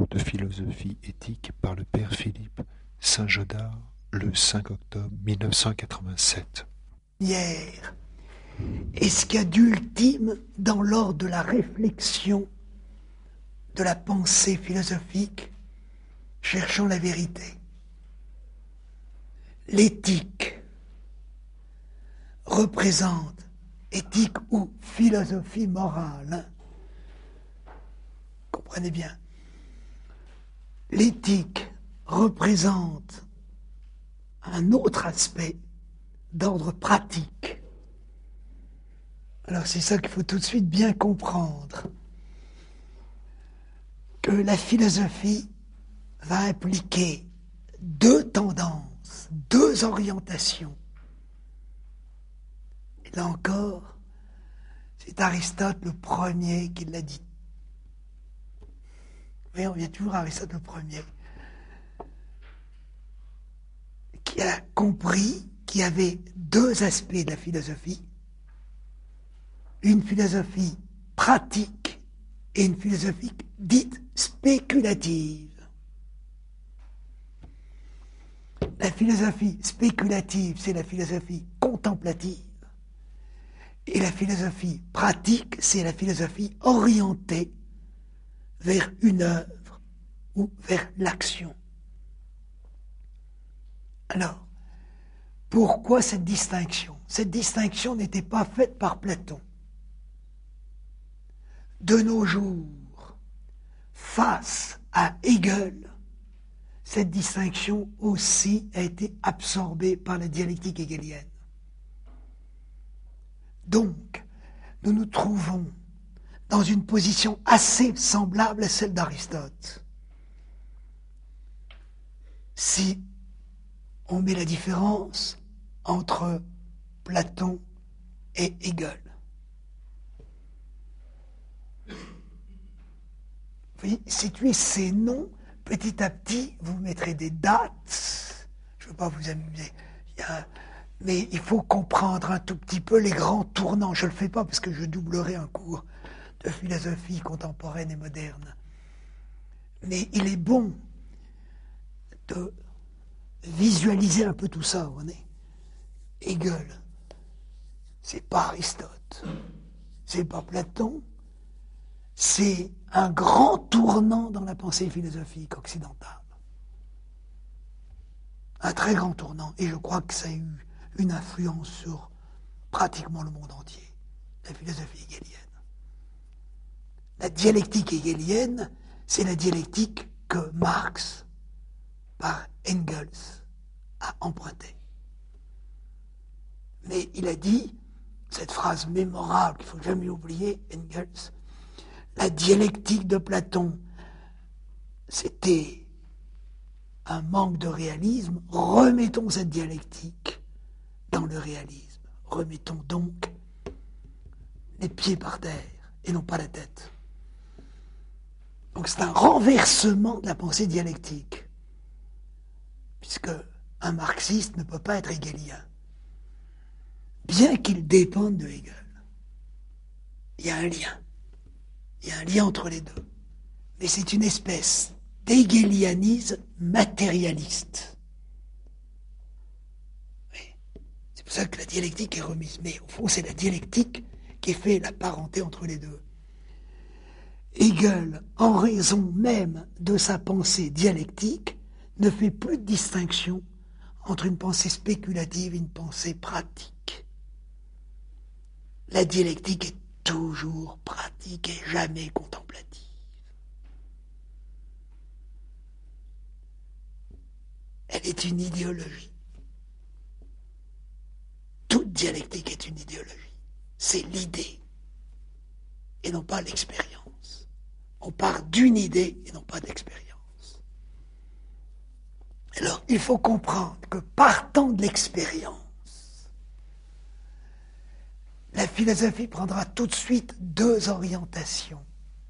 de philosophie éthique par le père Philippe Saint-Godard le 5 octobre 1987. Hier, est ce qu'il y a d'ultime dans l'ordre de la réflexion, de la pensée philosophique, cherchant la vérité. L'éthique représente, éthique ou philosophie morale, comprenez bien, l'éthique représente un autre aspect d'ordre pratique. Alors c'est ça qu'il faut tout de suite bien comprendre, que la philosophie va impliquer deux tendances, deux orientations. Et là encore, c'est Aristote le premier qui l'a dit. Mais on vient toujours à Aristote le premier, qui a compris qu'il y avait deux aspects de la philosophie, une philosophie pratique et une philosophie dite spéculative. La philosophie spéculative, c'est la philosophie contemplative. Et la philosophie pratique, c'est la philosophie orientée vers une œuvre ou vers l'action. Alors, pourquoi cette distinction ? Cette distinction n'était pas faite par Platon. De nos jours, face à Hegel, cette distinction aussi a été absorbée par la dialectique hegelienne. Donc, nous nous trouvons dans une position assez semblable à celle d'Aristote. Si on met la différence entre Platon et Hegel. Vous voyez, situer ces noms, petit à petit, vous mettrez des dates. Je ne veux pas vous amuser. Mais il faut comprendre un tout petit peu les grands tournants. Je ne le fais pas parce que je doublerai un cours de philosophie contemporaine et moderne. Mais il est bon de visualiser un peu tout ça, vous voyez. Hegel, c'est pas Aristote, c'est pas Platon, c'est un grand tournant dans la pensée philosophique occidentale. Un très grand tournant, et je crois que ça a eu une influence sur pratiquement le monde entier, la philosophie hegelienne. La dialectique hegelienne, c'est la dialectique que Marx, par Engels, a empruntée. Mais il a dit, cette phrase mémorable qu'il ne faut jamais oublier, Engels, la dialectique de Platon, c'était un manque de réalisme. Remettons cette dialectique dans le réalisme. Remettons donc les pieds par terre et non pas la tête. Donc c'est un renversement de la pensée dialectique, puisque un marxiste ne peut pas être hegelien, bien qu'il dépende de Hegel. Il y a un lien. Il y a un lien entre les deux. Mais c'est une espèce d'hegelianisme matérialiste. Oui. C'est pour ça que la dialectique est remise. Mais au fond, c'est la dialectique qui fait la parenté entre les deux. Hegel, en raison même de sa pensée dialectique, ne fait plus de distinction entre une pensée spéculative et une pensée pratique. La dialectique est toujours pratique et jamais contemplative. Elle est une idéologie. Toute dialectique est une idéologie. C'est l'idée et non pas l'expérience. On part d'une idée et non pas d'expérience. Alors, il faut comprendre que partant de l'expérience, la philosophie prendra tout de suite deux orientations.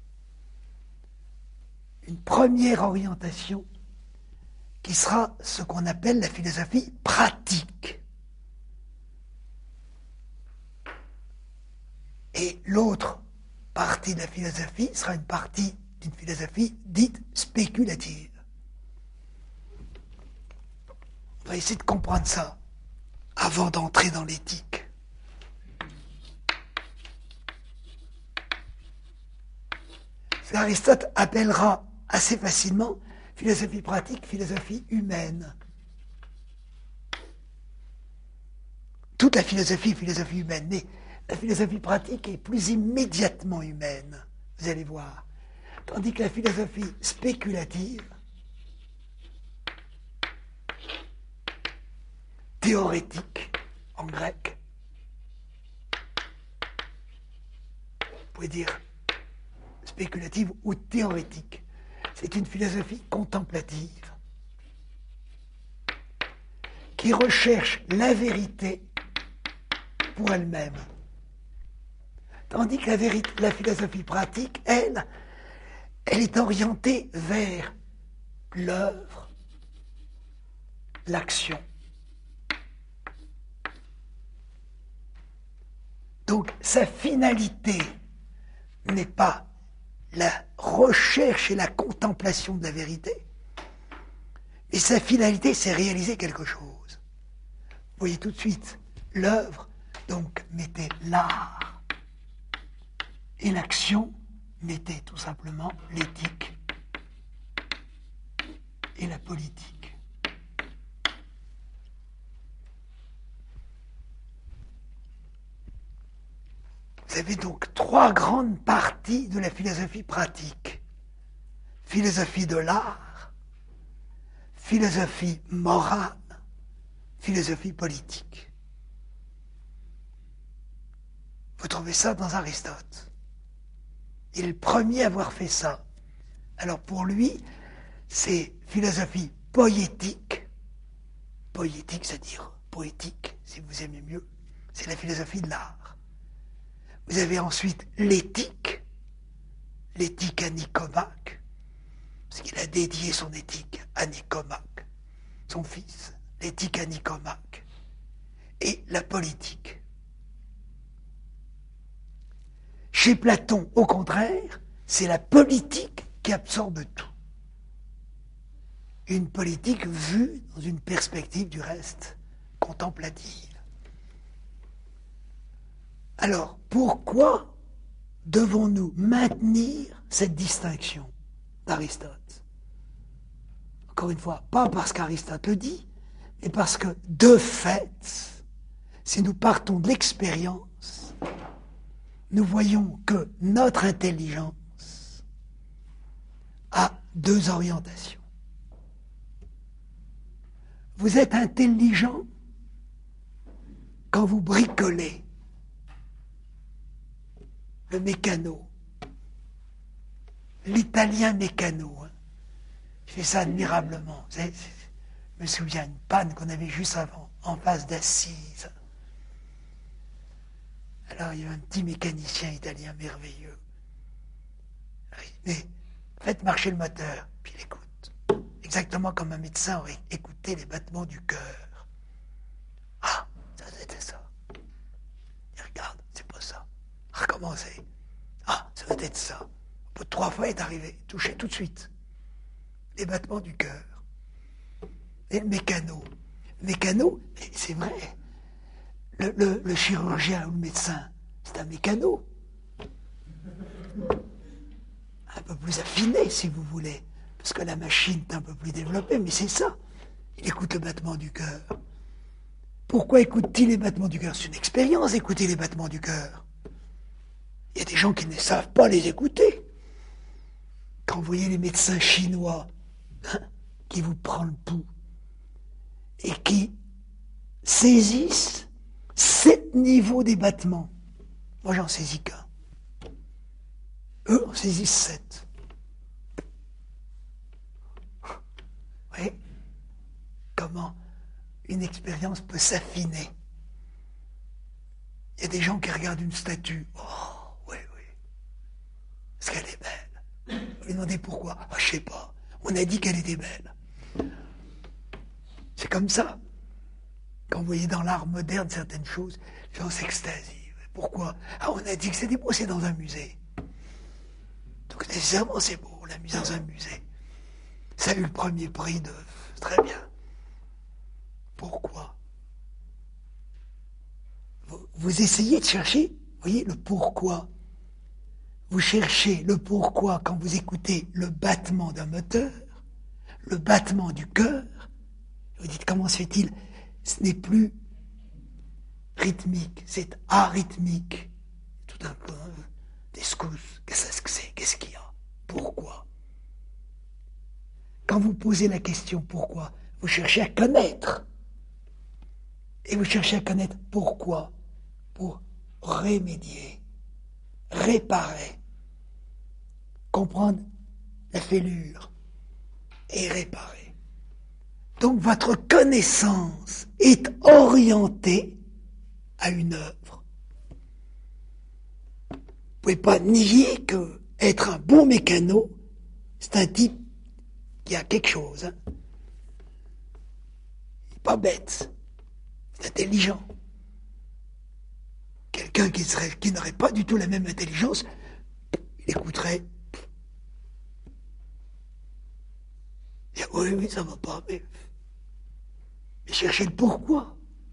Une première orientation qui sera ce qu'on appelle la philosophie pratique. Et l'autre partie de la philosophie sera une partie d'une philosophie dite spéculative. On va essayer de comprendre ça avant d'entrer dans l'éthique. Aristote appellera assez facilement philosophie pratique, philosophie humaine. Toute la philosophie est philosophie humaine, mais la philosophie pratique est plus immédiatement humaine, vous allez voir. Tandis que la philosophie spéculative, théorétique en grec, vous pouvez dire spéculative ou théorétique, c'est une philosophie contemplative qui recherche la vérité pour elle-même. Tandis que la philosophie pratique, elle est orientée vers l'œuvre, l'action. Donc sa finalité n'est pas la recherche et la contemplation de la vérité, mais sa finalité, c'est réaliser quelque chose. Vous voyez tout de suite, l'œuvre, donc, mettait l'art, et l'action mettait tout simplement l'éthique et la politique. Vous avez donc trois grandes parties de la philosophie pratique. Philosophie de l'art, philosophie morale, philosophie politique. Vous trouvez ça dans Aristote. Il est le premier à avoir fait ça. Alors pour lui, c'est philosophie poétique. Poétique, c'est-à-dire poétique, si vous aimez mieux. C'est la philosophie de l'art. Vous avez ensuite l'éthique à Nicomaque, parce qu'il a dédié son éthique à Nicomaque, son fils, l'éthique à Nicomaque, et la politique. Chez Platon, au contraire, c'est la politique qui absorbe tout. Une politique vue dans une perspective du reste contemplative. Alors, pourquoi devons-nous maintenir cette distinction d'Aristote? Encore une fois, pas parce qu'Aristote le dit, mais parce que, de fait, si nous partons de l'expérience, nous voyons que notre intelligence a deux orientations. Vous êtes intelligent quand vous bricolez le mécano, l'italien mécano. Il fait ça admirablement. Je me souviens d'une panne qu'on avait juste avant, en face d'Assise. Alors il y a un petit mécanicien italien merveilleux. Mais faites marcher le moteur, puis il écoute. Exactement comme un médecin aurait écouté les battements du cœur. Ah, ça c'était ça. Il regarde, c'est pas ça. Recommencer. Ah, ça doit être ça. Au bout de 3 fois, il est arrivé, touché tout de suite. Les battements du cœur. Et le mécano. Le mécano, c'est vrai. Le chirurgien ou le médecin, c'est un mécano. Un peu plus affiné, si vous voulez. Parce que la machine est un peu plus développée, mais c'est ça. Il écoute le battement du cœur. Pourquoi écoute-t-il les battements du cœur? C'est une expérience d'écouter les battements du cœur. Il y a des gens qui ne savent pas les écouter. Quand vous voyez les médecins chinois qui vous prennent le pouls et qui saisissent 7 niveaux des battements. Moi, j'en saisis qu'un. Eux en saisissent 7. Vous voyez comment une expérience peut s'affiner. Il y a des gens qui regardent une statue. Oh, oui. Parce qu'elle est belle. Vous lui demandez pourquoi. Ah, je sais pas. On a dit qu'elle était belle. C'est comme ça. Quand vous voyez dans l'art moderne certaines choses, les gens s'extasient. Pourquoi? Ah, on a dit que c'était beau, c'est dans un musée. Donc nécessairement c'est beau. mis dans un musée. Ça a eu le premier prix de... Très bien. Pourquoi? Vous essayez de chercher, vous voyez, le pourquoi. Vous cherchez le pourquoi quand vous écoutez le battement d'un moteur, le battement du cœur. Vous dites, comment se fait-il? Ce n'est plus rythmique, c'est arythmique. Tout un peu, des secousses. Qu'est-ce que c'est? Qu'est-ce qu'il y a? Pourquoi? Quand vous posez la question pourquoi, vous cherchez à connaître. Et vous cherchez à connaître pourquoi? Pour remédier, réparer, comprendre la fêlure et réparer. Donc votre connaissance est orientée à une œuvre. Vous ne pouvez pas nier que être un bon mécano, c'est un type qui a quelque chose. Hein. Il n'est pas bête, c'est intelligent. Quelqu'un qui n'aurait pas du tout la même intelligence, il écouterait. Il dit, oui, ça va pas, mais cherchez le pourquoi.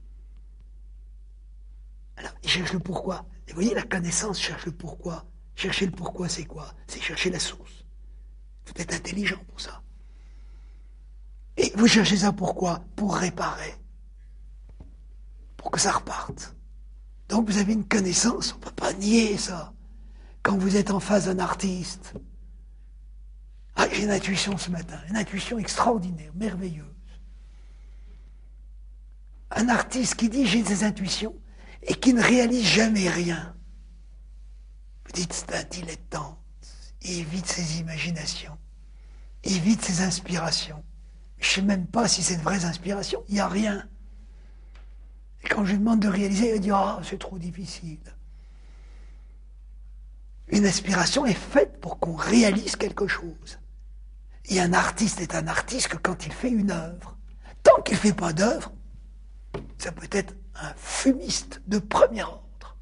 Alors, il cherche le pourquoi. Et vous voyez, la connaissance cherche le pourquoi. Chercher le pourquoi, c'est quoi? C'est chercher la source. Il faut être intelligent pour ça. Et vous cherchez ça pourquoi? Pour réparer. Pour que ça reparte. Donc vous avez une connaissance, on ne peut pas nier ça. Quand vous êtes en face d'un artiste, j'ai une intuition ce matin, une intuition extraordinaire, merveilleuse. Un artiste qui dit j'ai des intuitions et qui ne réalise jamais rien. Vous dites c'est un dilettante, il vide ses imaginations, il vide ses inspirations. Je ne sais même pas si c'est de vraies inspirations, il n'y a rien. Et quand je lui demande de réaliser, il dit c'est trop difficile. Une inspiration est faite pour qu'on réalise quelque chose. Et un artiste est un artiste que quand il fait une œuvre. Tant qu'il ne fait pas d'œuvre, ça peut être un fumiste de premier ordre.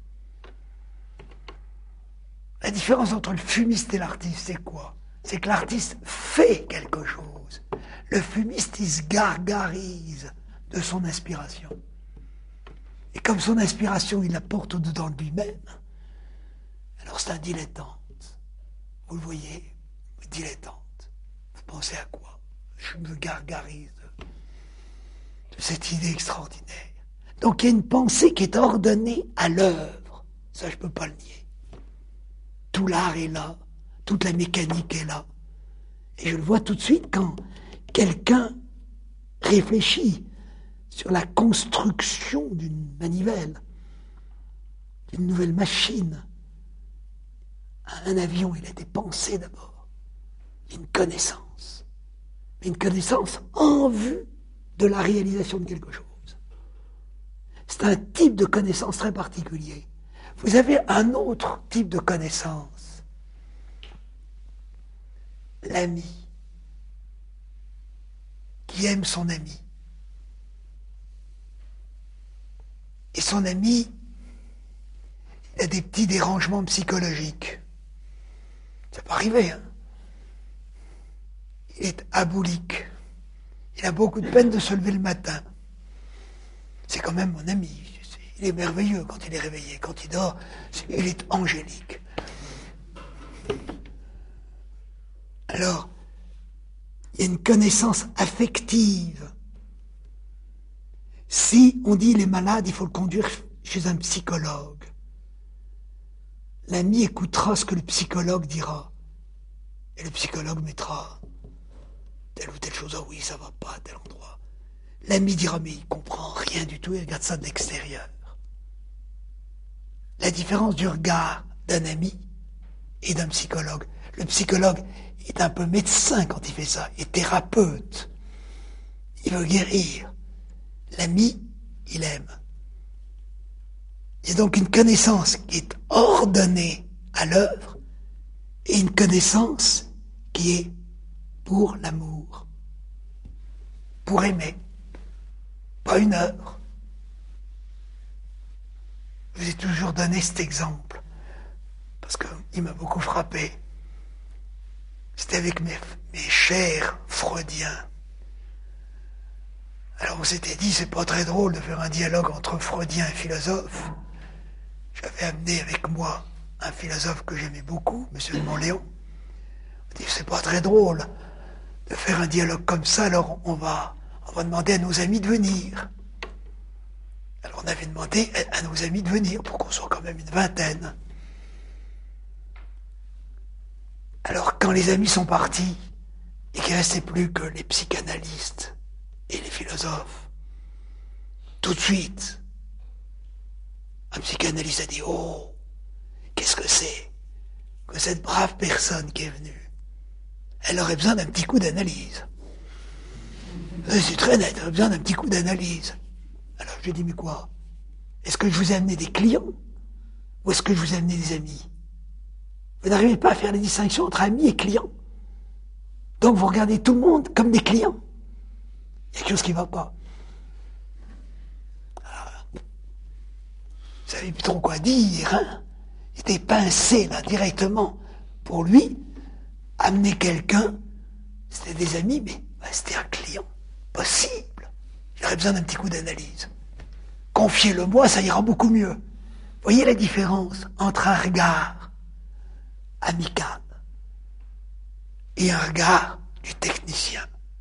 La différence entre le fumiste et l'artiste, c'est quoi? C'est que l'artiste fait quelque chose. Le fumiste, il se gargarise de son inspiration. Et comme son inspiration, il la porte au-dedans de lui-même, alors c'est un dilettante. Vous le voyez, dilettante. Vous pensez à quoi? Je me gargarise de cette idée extraordinaire. Donc il y a une pensée qui est ordonnée à l'œuvre. Ça, je ne peux pas le nier. Tout l'art est là, toute la mécanique est là. Et je le vois tout de suite quand quelqu'un réfléchit sur la construction d'une manivelle, d'une nouvelle machine. Un avion, il a des pensées d'abord, une connaissance. Mais une connaissance en vue de la réalisation de quelque chose. C'est un type de connaissance très particulier. Vous avez un autre type de connaissance. L'ami, qui aime son ami. Et son ami, il a des petits dérangements psychologiques. Ça peut arriver, hein. Il est aboulique. Il a beaucoup de peine de se lever le matin. C'est quand même mon ami. Il est merveilleux quand il est réveillé. Quand il dort, il est angélique. Alors, il y a une connaissance affective. Si on dit il est malade, il faut le conduire chez un psychologue. L'ami écoutera ce que le psychologue dira. Et le psychologue mettra telle ou telle chose. Ah oui, ça va pas à tel endroit. L'ami dira mais il comprend rien du tout, il regarde ça de l'extérieur. La différence du regard d'un ami et d'un psychologue. Le psychologue est un peu médecin quand il fait ça, il est thérapeute. Il veut guérir. L'ami, il aime. Il y a donc une connaissance qui est ordonnée à l'œuvre et une connaissance qui est pour l'amour, pour aimer, pas une œuvre. Je vous ai toujours donné cet exemple parce qu'il m'a beaucoup frappé. C'était avec mes chers freudiens. Alors on s'était dit, c'est pas très drôle de faire un dialogue entre freudien et philosophe. J'avais amené avec moi un philosophe que j'aimais beaucoup, M. de Montléon. On dit, c'est pas très drôle de faire un dialogue comme ça, alors on va demander à nos amis de venir. Alors on avait demandé à nos amis de venir, pour qu'on soit quand même une vingtaine. Alors quand les amis sont partis, et qu'il ne restait plus que les psychanalystes et les philosophes, tout de suite, un psychanalyste a dit, oh, qu'est-ce que c'est que cette brave personne qui est venue? Elle aurait besoin d'un petit coup d'analyse. C'est très net, elle aurait besoin d'un petit coup d'analyse. Alors je lui ai dit, mais quoi? Est-ce que je vous ai amené des clients? Ou est-ce que je vous ai amené des amis? Vous n'arrivez pas à faire la distinction entre amis et clients. Donc vous regardez tout le monde comme des clients. Il y a quelque chose qui ne va pas. Alors, vous ne savez plus trop quoi dire, hein? Il était pincé là directement. Pour lui, amener quelqu'un, c'était des amis, mais c'était un client. Possible. Il aurait besoin d'un petit coup d'analyse. Confiez-le-moi, ça ira beaucoup mieux. Voyez la différence entre un regard amical et un regard du technicien.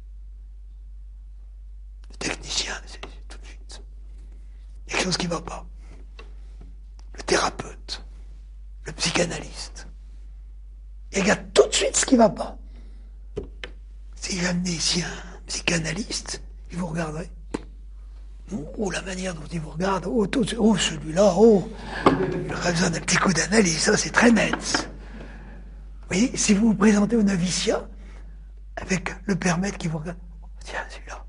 Le technicien, c'est tout de suite. Il y a quelque chose qui ne va pas. Le thérapeute, le psychanalyste, il regarde tout de suite ce qui ne va pas. Si j'amenais ici un psychanalyste, il vous regarderait. Oh, la manière dont il vous regarde, oh, celui-là, oh, il aurait besoin d'un petit coup d'analyse, ça c'est très net. Vous voyez, si vous vous présentez au noviciat, avec le père maître qui vous regarde, oh, tiens, celui-là.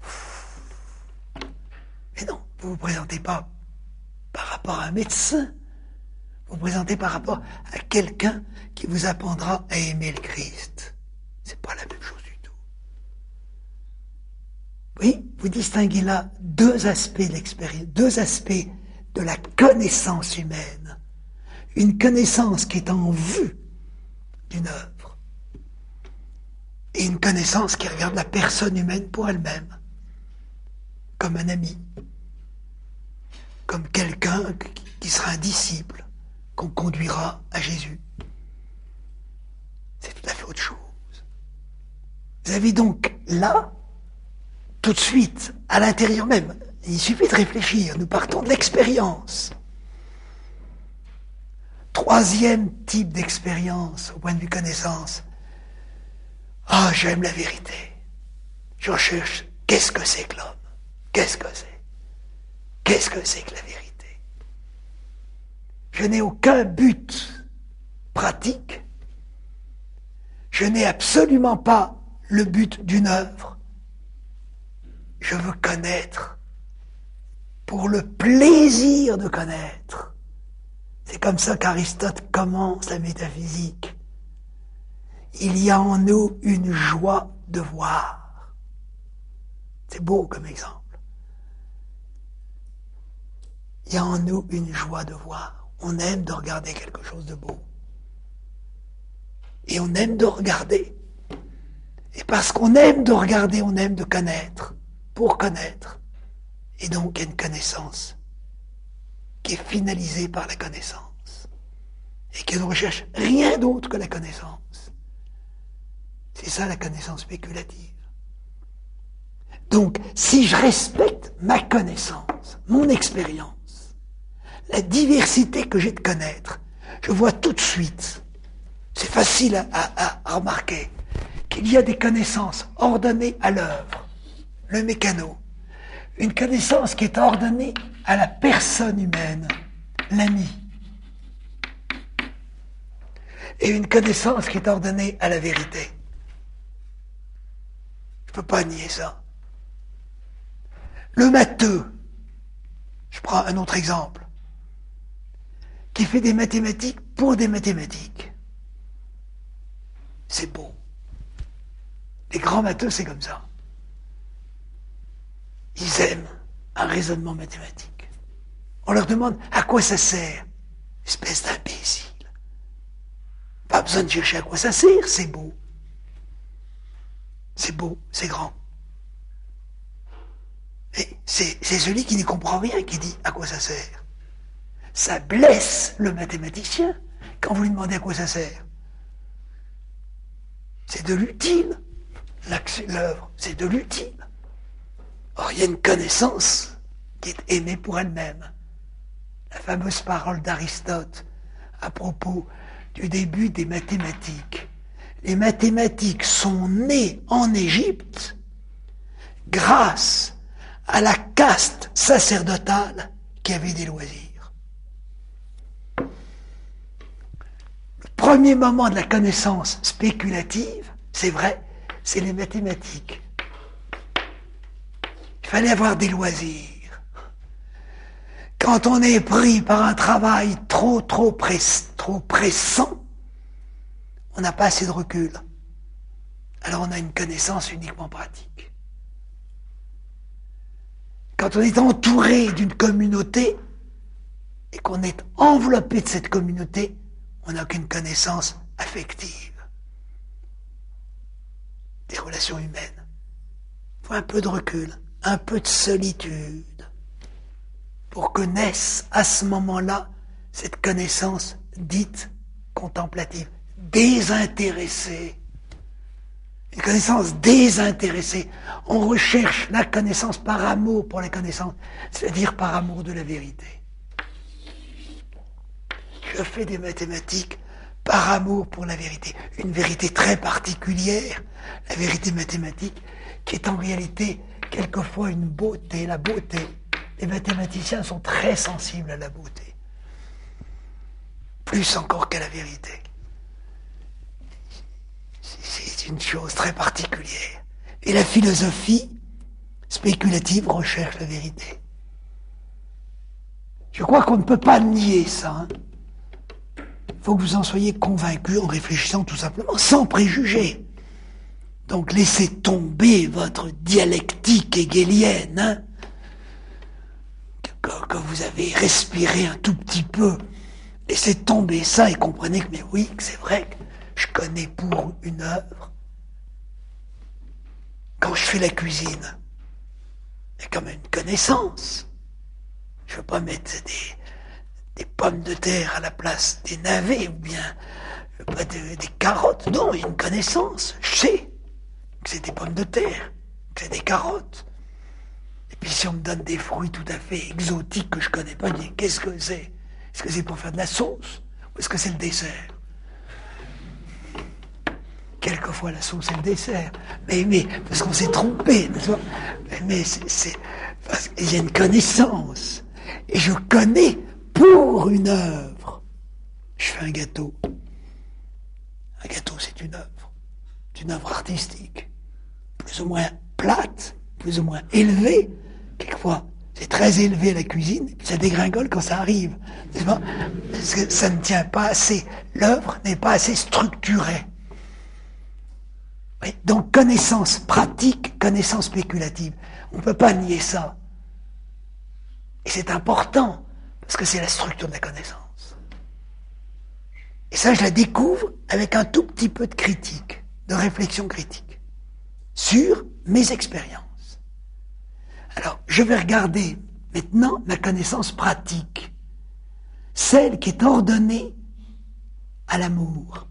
Mais non, vous ne vous présentez pas par rapport à un médecin, vous vous présentez par rapport à quelqu'un qui vous apprendra à aimer le Christ. C'est pas la même chose du tout. Oui, vous distinguez là deux aspects de l'expérience, deux aspects de la connaissance humaine. Une connaissance qui est en vue d'une œuvre et une connaissance qui regarde la personne humaine pour elle-même, comme un ami, comme quelqu'un qui sera un disciple, qu'on conduira à Jésus. C'est tout à fait autre chose. Vous avez donc là, tout de suite, à l'intérieur même, il suffit de réfléchir, nous partons de l'expérience. Troisième type d'expérience au point de vue connaissance. Ah, j'aime la vérité. Je recherche, qu'est-ce que c'est que l'homme? Qu'est-ce que c'est? Qu'est-ce que c'est que la vérité? Je n'ai aucun but pratique. Je n'ai absolument pas le but d'une œuvre. Je veux connaître pour le plaisir de connaître. C'est comme ça qu'Aristote commence la métaphysique. Il y a en nous une joie de voir. C'est beau comme exemple. Il y a en nous une joie de voir. On aime de regarder quelque chose de beau. Et on aime de regarder. Et parce qu'on aime de regarder, on aime de connaître. Pour connaître. Et donc, il y a une connaissance qui est finalisée par la connaissance. Et qui ne recherche rien d'autre que la connaissance. C'est ça la connaissance spéculative. Donc, si je respecte ma connaissance, mon expérience, la diversité que j'ai de connaître, je vois tout de suite, c'est facile à remarquer, qu'il y a des connaissances ordonnées à l'œuvre, le mécano, une connaissance qui est ordonnée à la personne humaine, l'ami, et une connaissance qui est ordonnée à la vérité. Je ne peux pas nier ça. Le matheux, je prends un autre exemple, qui fait des mathématiques pour des mathématiques. C'est beau. Les grands matheux, c'est comme ça. Ils aiment un raisonnement mathématique. On leur demande à quoi ça sert. Espèce d'imbécile. Pas besoin de chercher à quoi ça sert, c'est beau. c'est beau, c'est grand. Et c'est celui qui n'y comprend rien qui dit à quoi ça sert. Ça blesse le mathématicien quand vous lui demandez à quoi ça sert. C'est de l'utile. L'œuvre, c'est de l'utile. Or, il y a une connaissance qui est aimée pour elle-même. La fameuse parole d'Aristote à propos du début des mathématiques. Les mathématiques sont nées en Égypte grâce à la caste sacerdotale qui avait des loisirs. Le premier moment de la connaissance spéculative, c'est vrai, c'est les mathématiques. Il fallait avoir des loisirs. Quand on est pris par un travail trop pressant, on n'a pas assez de recul. Alors on a une connaissance uniquement pratique. Quand on est entouré d'une communauté et qu'on est enveloppé de cette communauté, on n'a qu'une connaissance affective des relations humaines. Il faut un peu de recul, un peu de solitude pour que naisse à ce moment-là cette connaissance dite contemplative, désintéressée. Une connaissance désintéressée. On recherche la connaissance par amour pour la connaissance, c'est-à-dire par amour de la vérité. Je fais des mathématiques par amour pour la vérité. Une vérité très particulière, la vérité mathématique, qui est en réalité quelquefois une beauté, la beauté. Les mathématiciens sont très sensibles à la beauté, plus encore qu'à la vérité. C'est une chose très particulière. Et la philosophie spéculative recherche la vérité. Je crois qu'on ne peut pas nier ça. Il faut que vous en soyez convaincus en réfléchissant tout simplement, sans préjugés. Donc laissez tomber votre dialectique hegélienne, que vous avez respiré un tout petit peu. Laissez tomber ça et comprenez que, mais oui, que c'est vrai que je connais pour une œuvre. Quand je fais la cuisine, il y a quand même une connaissance. Je ne veux pas mettre des pommes de terre à la place des navets ou bien pas des carottes. Non, il y a une connaissance. Je sais que c'est des pommes de terre, que c'est des carottes. Et puis si on me donne des fruits tout à fait exotiques que je connais pas, je dis qu'est-ce que c'est? Est-ce que c'est pour faire de la sauce? Ou est-ce que c'est le dessert? Quelquefois la sauce et le dessert. Mais parce qu'on s'est trompé. Mais parce qu'il y a une connaissance. Et je connais pour une œuvre. Je fais un gâteau. Un gâteau, c'est une œuvre. C'est une œuvre artistique. Plus ou moins plate, plus ou moins élevée. Quelquefois, c'est très élevé à la cuisine, et puis ça dégringole quand ça arrive. N'est-ce pas? Parce que ça ne tient pas assez. L'œuvre n'est pas assez structurée. Oui, donc connaissance pratique, connaissance spéculative. On ne peut pas nier ça. Et c'est important, parce que c'est la structure de la connaissance. Et ça, je la découvre avec un tout petit peu de critique, de réflexion critique, sur mes expériences. Alors, je vais regarder maintenant ma connaissance pratique, celle qui est ordonnée à l'amour,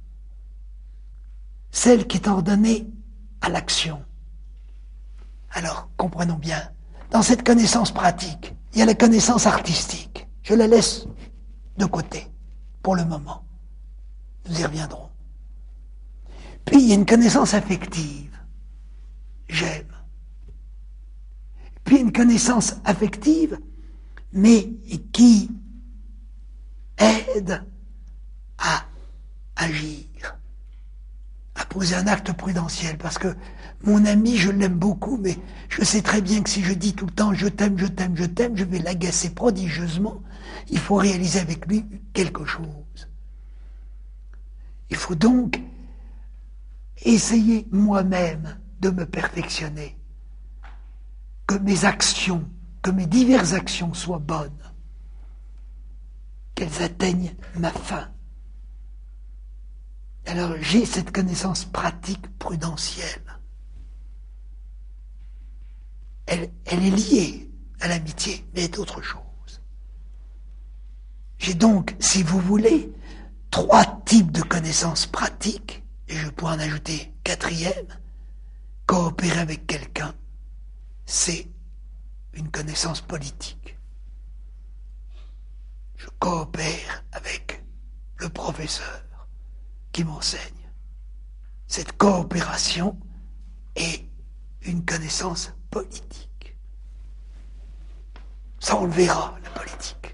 celle qui est ordonnée à l'action. Alors, comprenons bien, dans cette connaissance pratique, il y a la connaissance artistique. Je la laisse de côté, pour le moment. Nous y reviendrons. Puis, il y a une connaissance affective. J'aime. Puis, une connaissance affective, mais qui aide à agir, à poser un acte prudentiel. Parce que mon ami, je l'aime beaucoup, mais je sais très bien que si je dis tout le temps « je t'aime, je t'aime, je t'aime », je vais l'agacer prodigieusement. Il faut réaliser avec lui quelque chose. Il faut donc essayer moi-même de me perfectionner, que mes actions, que mes diverses actions soient bonnes, qu'elles atteignent ma fin. Alors j'ai cette connaissance pratique prudentielle. elle est liée à l'amitié, mais est autre chose. J'ai donc, si vous voulez, 3 types de connaissances pratiques, et je pourrais en ajouter 4e. Coopérer avec quelqu'un, c'est une connaissance politique. Je coopère avec le professeur qui m'enseigne. Cette coopération est une connaissance politique. Ça, on le verra, la politique.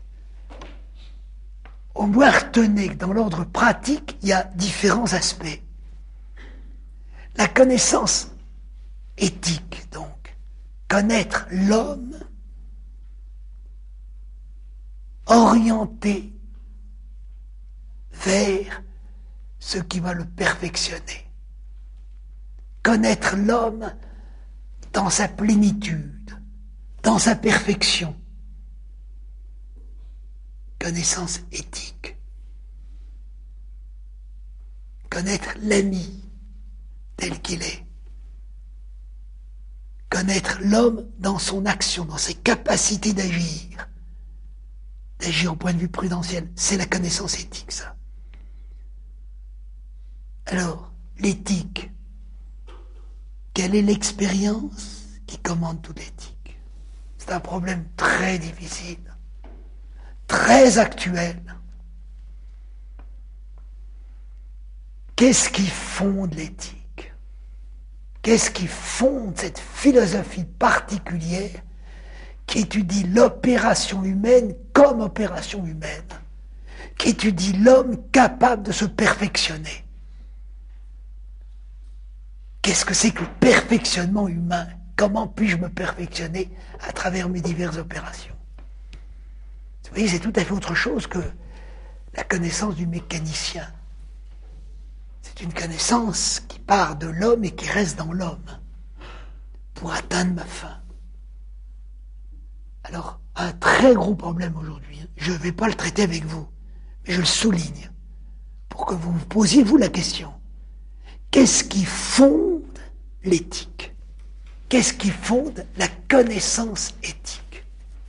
Au moins, retenez que dans l'ordre pratique, il y a différents aspects. La connaissance éthique, donc, connaître l'homme orienté vers ce qui va le perfectionner. Connaître l'homme dans sa plénitude, dans sa perfection. Connaissance éthique. Connaître l'ami tel qu'il est. Connaître l'homme dans son action, dans ses capacités d'agir. D'agir au point de vue prudentiel. C'est la connaissance éthique, ça. Alors, l'éthique. Quelle est l'expérience qui commande toute l'éthique? C'est un problème très difficile, très actuel. Qu'est-ce qui fonde l'éthique? Qu'est-ce qui fonde cette philosophie particulière qui étudie l'opération humaine comme opération humaine, qui étudie l'homme capable de se perfectionner? Qu'est-ce que c'est que le perfectionnement humain? Comment puis-je me perfectionner à travers mes diverses opérations? Vous voyez, c'est tout à fait autre chose que la connaissance du mécanicien. C'est une connaissance qui part de l'homme et qui reste dans l'homme pour atteindre ma fin. Alors, un très gros problème aujourd'hui, je ne vais pas le traiter avec vous, mais je le souligne pour que vous vous posiez, vous, la question. Qu'est-ce qui fonde l'éthique? Qu'est-ce qui fonde la connaissance éthique?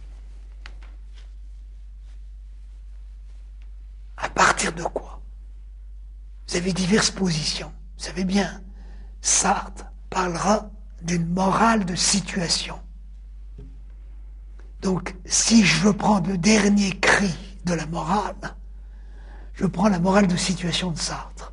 À partir de quoi? Vous avez diverses positions. Vous savez bien, Sartre parlera d'une morale de situation. Donc, si je veux prendre le dernier cri de la morale, je prends la morale de situation de Sartre.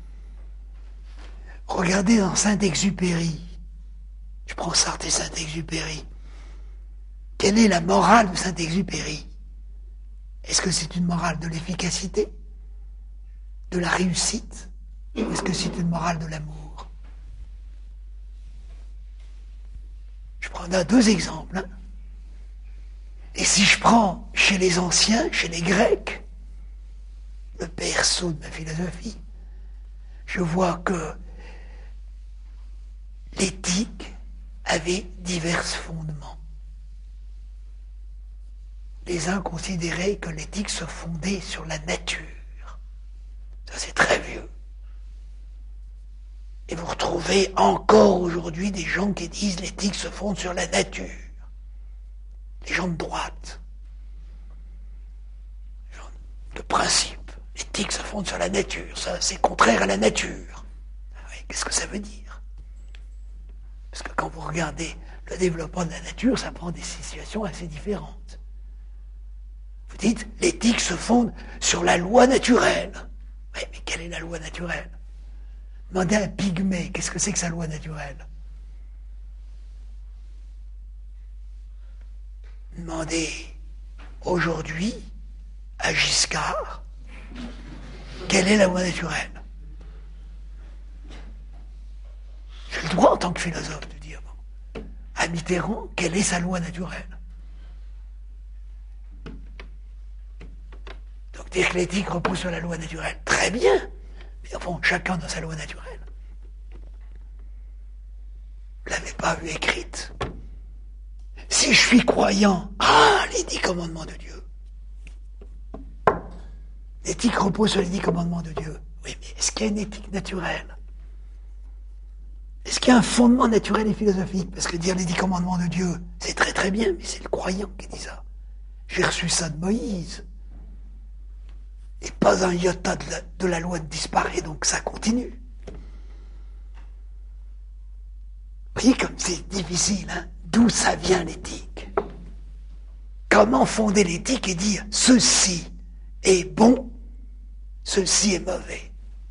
Regardez dans Saint-Exupéry, je prends Sartre et Saint-Exupéry. Quelle est la morale de Saint-Exupéry? Est-ce que c'est une morale de l'efficacité, de la réussite, ou est-ce que c'est une morale de l'amour? Je prends 2 exemples. Et si je prends chez les anciens, chez les Grecs, le berceau de ma philosophie, je vois que l'éthique avait divers fondements. Les uns considéraient que l'éthique se fondait sur la nature. Ça, c'est très vieux. Et vous retrouvez encore aujourd'hui des gens qui disent l'éthique se fonde sur la nature. Les gens de droite. Les gens de principe. L'éthique se fonde sur la nature. Ça, c'est contraire à la nature. Qu'est-ce que ça veut dire? Parce que quand vous regardez le développement de la nature, ça prend des situations assez différentes. Vous dites, l'éthique se fonde sur la loi naturelle. Oui, mais quelle est la loi naturelle? Demandez à un pygmée, qu'est-ce que c'est que sa loi naturelle? Demandez aujourd'hui à Giscard, quelle est la loi naturelle? J'ai le droit en tant que philosophe de dire, bon, à Mitterrand, quelle est sa loi naturelle? Donc dire que l'éthique repose sur la loi naturelle, très bien, mais au fond, chacun dans sa loi naturelle. Vous ne l'avez pas vue écrite. Si je suis croyant, les 10 commandements de Dieu. L'éthique repose sur les 10 commandements de Dieu. Oui, mais est-ce qu'il y a une éthique naturelle? Est-ce Est-ce qu'il y a un fondement naturel et philosophique? Parce que dire les 10 commandements de Dieu, c'est très très bien, mais c'est le croyant qui dit ça. J'ai reçu ça de Moïse. Et pas un iota de la loi ne disparaît, donc ça continue. Vous voyez comme c'est difficile, hein? D'où ça vient l'éthique? Comment fonder l'éthique et dire ceci est bon, ceci est mauvais?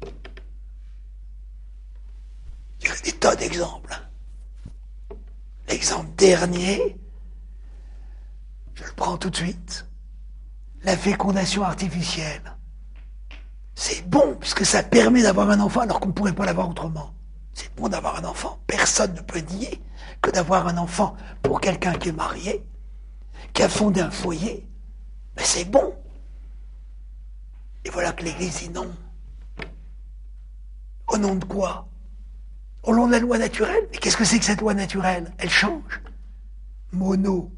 Il y a des tas d'exemples. Hein. L'exemple dernier, je le prends tout de suite, la fécondation artificielle. C'est bon, puisque ça permet d'avoir un enfant alors qu'on ne pourrait pas l'avoir autrement. C'est bon d'avoir un enfant. Personne ne peut nier que d'avoir un enfant pour quelqu'un qui est marié, qui a fondé un foyer, mais c'est bon. Et voilà que l'Église dit non. Au nom de quoi? Au nom de la loi naturelle? Mais qu'est-ce que c'est que cette loi naturelle? Elle change. Monod,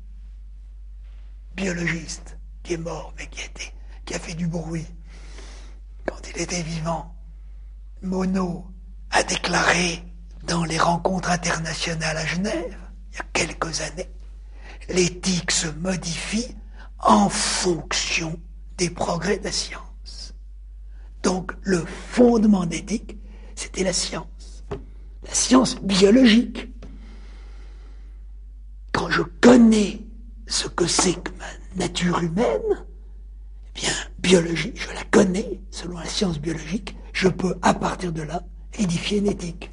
biologiste, qui est mort, mais qui a fait du bruit quand il était vivant. Monod a déclaré dans les rencontres internationales à Genève, il y a quelques années, l'éthique se modifie en fonction des progrès de la science. Donc le fondement d'éthique, c'était la science biologique. Quand je connais ce que c'est que ma nature humaine, eh bien, biologie, je la connais, selon la science biologique, je peux, à partir de là, édifier une éthique.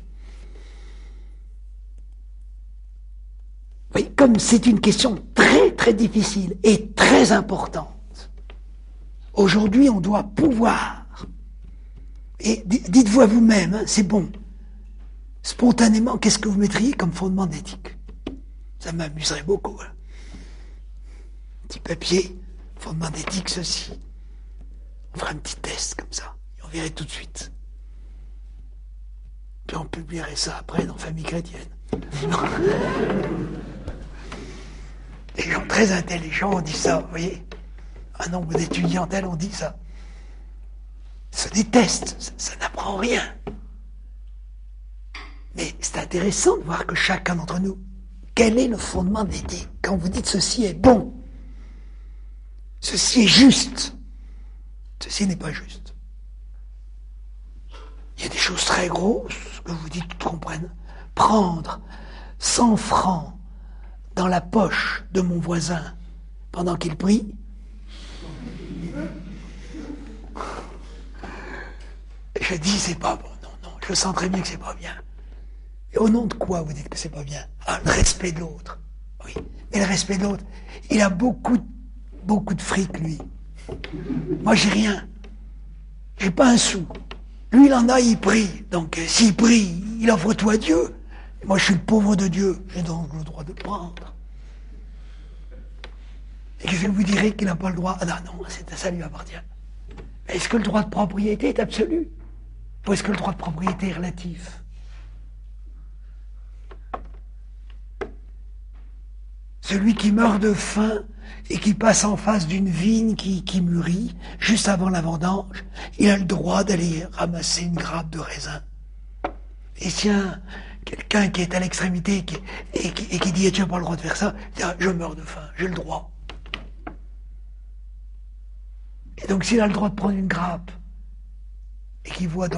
Oui, comme c'est une question très très difficile et très importante, aujourd'hui on doit pouvoir, et dites-vous à vous-même, hein, c'est bon, spontanément, qu'est-ce que vous mettriez comme fondement d'éthique? Ça m'amuserait beaucoup. Hein. Petit papier, fondement d'éthique, ceci. On fera un petit test comme ça, et on verrait tout de suite. Puis on publierait ça après dans Famille chrétienne. Les gens très intelligents ont dit ça, vous voyez. Un nombre d'étudiants tels ont dit ça. C'est des tests, ça n'apprend rien. Mais c'est intéressant de voir que chacun d'entre nous, quel est le fondement de l'éthique? Quand vous dites ceci est bon, ceci est juste, ceci n'est pas juste. Il y a des choses très grosses que vous dites qu'ils comprennent. Prendre 100 francs dans la poche de mon voisin pendant qu'il prie, je dis c'est pas bon, non, je sens très bien que c'est pas bien. Et au nom de quoi vous dites que c'est pas bien? Ah, le respect de l'autre. Oui, mais le respect de l'autre, il a beaucoup de fric, lui. Moi, j'ai rien. J'ai pas un sou. Lui, il en a, il prie. Donc, s'il prie, il offre tout à Dieu. Moi, je suis le pauvre de Dieu. J'ai donc le droit de prendre. Et que je vous dirai qu'il n'a pas le droit. Ah non, ça lui appartient. Est-ce que le droit de propriété est absolu? Ou est-ce que le droit de propriété est relatif? Celui qui meurt de faim et qui passe en face d'une vigne qui mûrit, juste avant la vendange, il a le droit d'aller ramasser une grappe de raisin. Et si quelqu'un qui est à l'extrémité et qui dit « tu n'as pas le droit de faire ça », il dit « je meurs de faim, j'ai le droit ». Et donc s'il a le droit de prendre une grappe et qu'il voit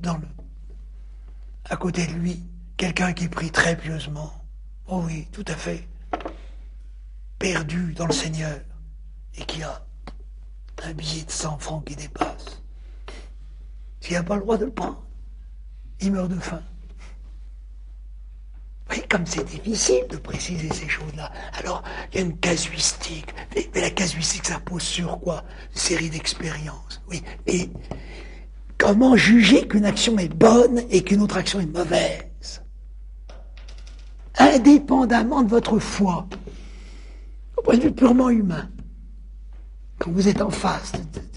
à côté de lui quelqu'un qui prie très pieusement, oh oui, tout à fait, perdu dans le Seigneur, et qui a un billet de 100 francs qui dépasse, s'il n'a pas le droit de le prendre, il meurt de faim. Vous voyez, comme c'est difficile de préciser ces choses-là. Alors, il y a une casuistique. Mais la casuistique, ça pose sur quoi? Une série d'expériences. Oui. Et comment juger qu'une action est bonne et qu'une autre action est mauvaise? Indépendamment de votre foi. Au point de vue purement humain. Quand vous êtes en face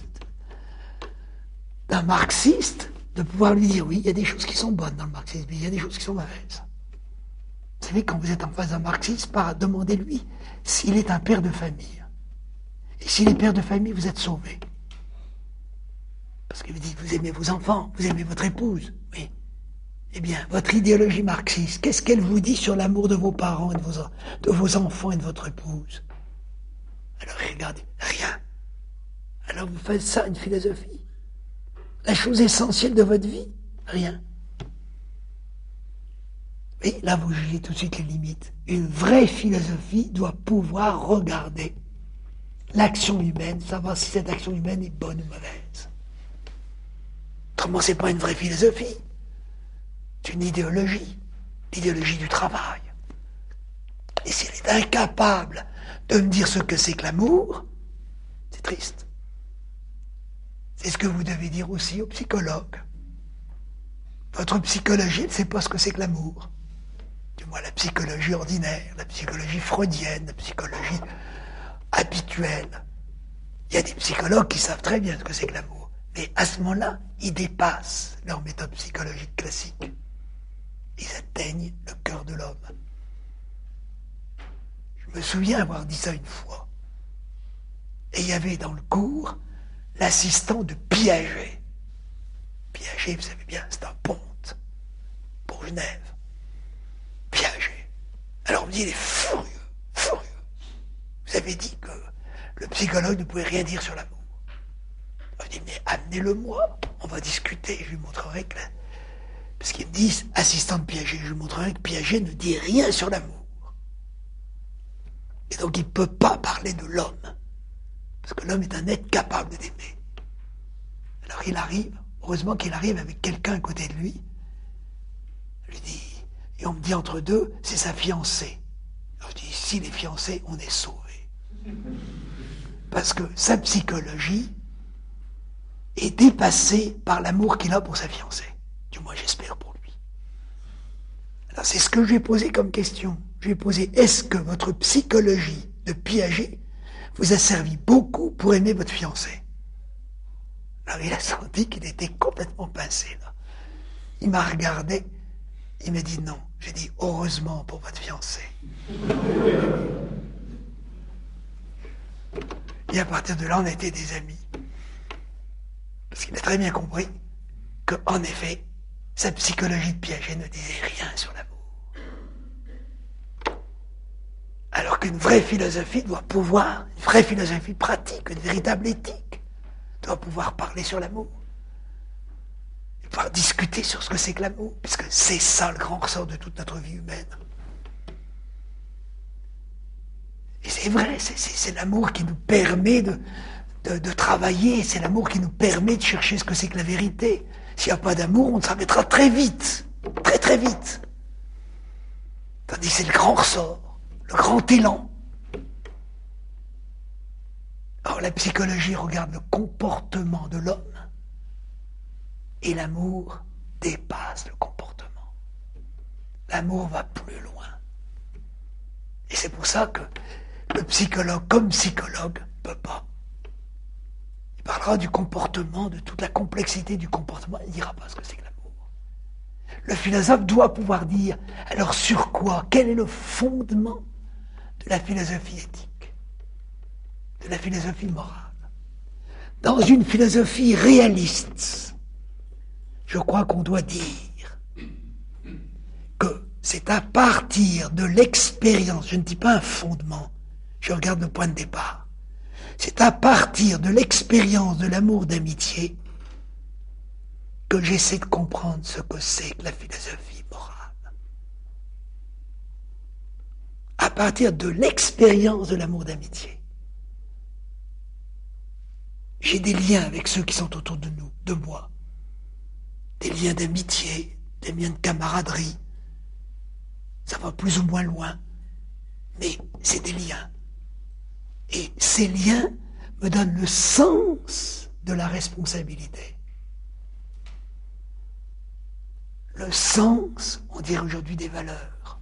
d'un marxiste, de pouvoir lui dire, oui, il y a des choses qui sont bonnes dans le marxisme, mais il y a des choses qui sont mauvaises. Vous savez, quand vous êtes en face d'un marxiste, demandez-lui s'il est un père de famille. Et s'il est père de famille, vous êtes sauvé. Parce qu'il vous dit, vous aimez vos enfants, vous aimez votre épouse, oui. Eh bien, votre idéologie marxiste, qu'est-ce qu'elle vous dit sur l'amour de vos parents, et de vos enfants et de votre épouse? Alors regardez, rien. Alors vous faites ça une philosophie? La chose essentielle de votre vie? Rien. Et là, vous jugez tout de suite les limites. Une vraie philosophie doit pouvoir regarder l'action humaine, savoir si cette action humaine est bonne ou mauvaise. Autrement, c'est pas une vraie philosophie. C'est une idéologie. L'idéologie du travail. Et si elle est incapable de me dire ce que c'est que l'amour, c'est triste. C'est ce que vous devez dire aussi aux psychologues. Votre psychologie ne sait pas ce que c'est que l'amour. Du moins la psychologie ordinaire, la psychologie freudienne, la psychologie habituelle. Il y a des psychologues qui savent très bien ce que c'est que l'amour. Mais à ce moment-là, ils dépassent leur méthode psychologique classique. Ils atteignent le cœur de l'homme. Je me souviens avoir dit ça une fois. Et il y avait dans le cours l'assistant de Piaget. Piaget, vous savez bien, c'est un ponte pour Genève. Piaget. Alors on me dit, il est furieux, furieux. Vous avez dit que le psychologue ne pouvait rien dire sur l'amour. Je dis, mais amenez-le-moi, on va discuter, je lui montrerai que... Parce qu'ils me disent, assistant de Piaget, je lui montrerai que Piaget ne dit rien sur l'amour. Et donc il ne peut pas parler de l'homme. Parce que l'homme est un être capable d'aimer. Alors il arrive, heureusement qu'il arrive avec quelqu'un à côté de lui. Je lui dis, et on me dit entre deux, c'est sa fiancée. Alors je dis, s'il est fiancé, on est sauvé. Parce que sa psychologie est dépassée par l'amour qu'il a pour sa fiancée. Du moins, j'espère pour lui. Alors, c'est ce que j'ai posé comme question. J'ai posé, est-ce que votre psychologie de Piaget vous a servi beaucoup pour aimer votre fiancée? Alors, il a senti qu'il était complètement pincé, là. Il m'a regardé, il m'a dit non. J'ai dit, heureusement pour votre fiancée. Et à partir de là, on était des amis. Parce qu'il a très bien compris qu'en effet, sa psychologie de Piaget ne disait rien sur l'amour. Alors qu'une vraie philosophie doit pouvoir, une vraie philosophie pratique, une véritable éthique, doit pouvoir parler sur l'amour. Et pouvoir discuter sur ce que c'est que l'amour, puisque c'est ça le grand ressort de toute notre vie humaine. Et c'est vrai, c'est l'amour qui nous permet de travailler, c'est l'amour qui nous permet de chercher ce que c'est que la vérité. S'il n'y a pas d'amour, on s'arrêtera très vite, très très vite. Tandis que c'est le grand ressort, le grand élan. Or la psychologie regarde le comportement de l'homme et l'amour dépasse le comportement. L'amour va plus loin. Et c'est pour ça que le psychologue, comme psychologue, ne peut pas. Il parlera du comportement, de toute la complexité du comportement, il ne dira pas ce que c'est que l'amour. Le philosophe doit pouvoir dire, alors sur quoi? Quel est le fondement de la philosophie éthique, de la philosophie morale? Dans une philosophie réaliste, je crois qu'on doit dire que c'est à partir de l'expérience, je ne dis pas un fondement, je regarde le point de départ, c'est à partir de l'expérience de l'amour d'amitié que j'essaie de comprendre ce que c'est que la philosophie morale. À partir de l'expérience de l'amour d'amitié. J'ai des liens avec ceux qui sont autour de nous, de moi. Des liens d'amitié, des liens de camaraderie. Ça va plus ou moins loin, mais c'est des liens. Et ces liens me donnent le sens de la responsabilité. Le sens, on dirait aujourd'hui, des valeurs.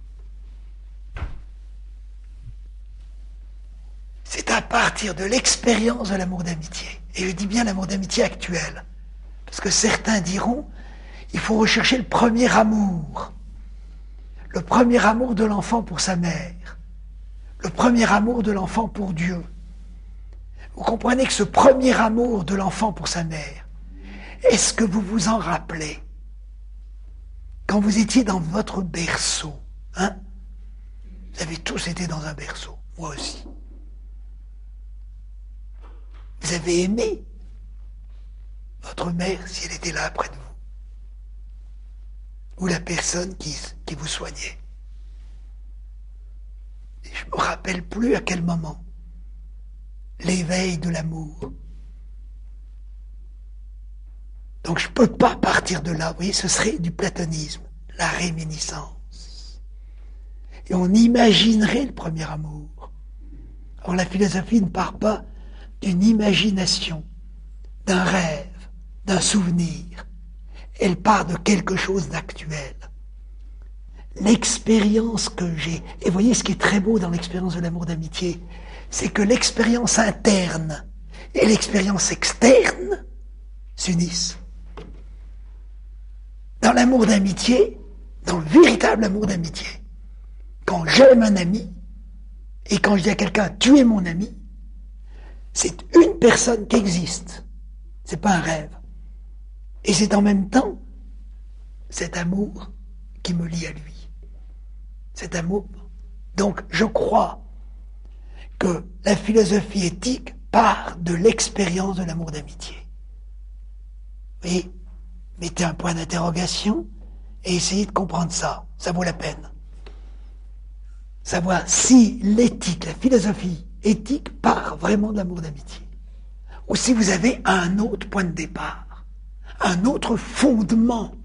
C'est à partir de l'expérience de l'amour d'amitié. Et je dis bien l'amour d'amitié actuel. Parce que certains diront, il faut rechercher le premier amour. Le premier amour de l'enfant pour sa mère. Le premier amour de l'enfant pour Dieu. Vous comprenez que ce premier amour de l'enfant pour sa mère, est-ce que vous vous en rappelez? quand vous étiez dans votre berceau, hein, vous avez tous été dans un berceau, moi aussi. Vous avez aimé votre mère si elle était là près de vous. Ou la personne qui vous soignait. Et je me rappelle plus à quel moment. L'éveil de l'amour. Donc je ne peux pas partir de là. Vous voyez, ce serait du platonisme, la réminiscence. Et on imaginerait le premier amour. Or la philosophie ne part pas d'une imagination, d'un rêve, d'un souvenir. Elle part de quelque chose d'actuel. L'expérience que j'ai, et vous voyez ce qui est très beau dans l'expérience de l'amour d'amitié, c'est que l'expérience interne et l'expérience externe s'unissent. Dans l'amour d'amitié, dans le véritable amour d'amitié, quand j'aime un ami, et quand je dis à quelqu'un « tu es mon ami », c'est une personne qui existe. C'est pas un rêve. Et c'est en même temps cet amour qui me lie à lui. Cet amour. Donc je crois que la philosophie éthique part de l'expérience de l'amour d'amitié. Vous voyez, mettez un point d'interrogation et essayez de comprendre ça. Ça vaut la peine. Savoir si l'éthique, la philosophie éthique part vraiment de l'amour d'amitié. Ou si vous avez un autre point de départ, un autre fondement